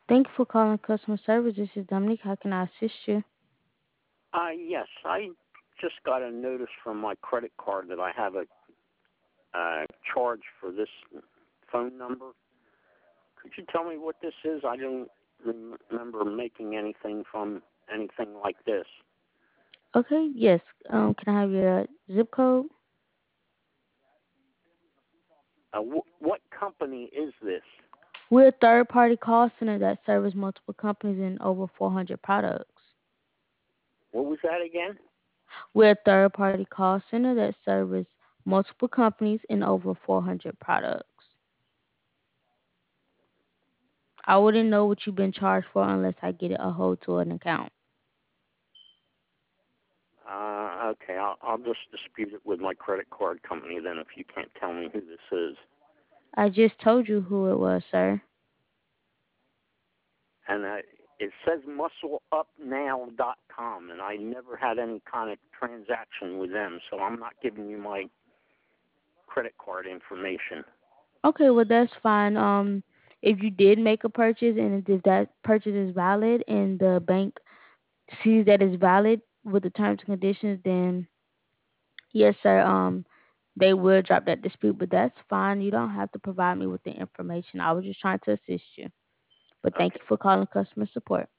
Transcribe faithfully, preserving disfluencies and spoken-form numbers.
Thank you for calling customer service. This is Dominique. How can I assist you? Uh, yes, I just got a notice from my credit card that I have a uh, charge for this phone number. Could you tell me what this is? I don't rem- remember making anything from anything like this. Okay, yes. Um, can I have your zip code? Uh, wh- what company is this? We're a third-party call center that serves multiple companies and over four hundred products. What was that again? We're a third-party call center that serves multiple companies and over four hundred products. I wouldn't know what you've been charged for unless I get a hold to an account. Uh, okay, I'll, I'll just dispute it with my credit card company then if you can't tell me who this is. I just told you who it was, sir. And uh, it says muscle up now dot com, and I never had any kind of transaction with them, so I'm not giving you my credit card information. Okay, well that's fine. Um, if you did make a purchase and if that purchase is valid and the bank sees that it's valid with the terms and conditions, then yes, sir. Um, they will drop that dispute, but that's fine. You don't have to provide me with the information. I was just trying to assist you. But thank Okay. you for calling customer support.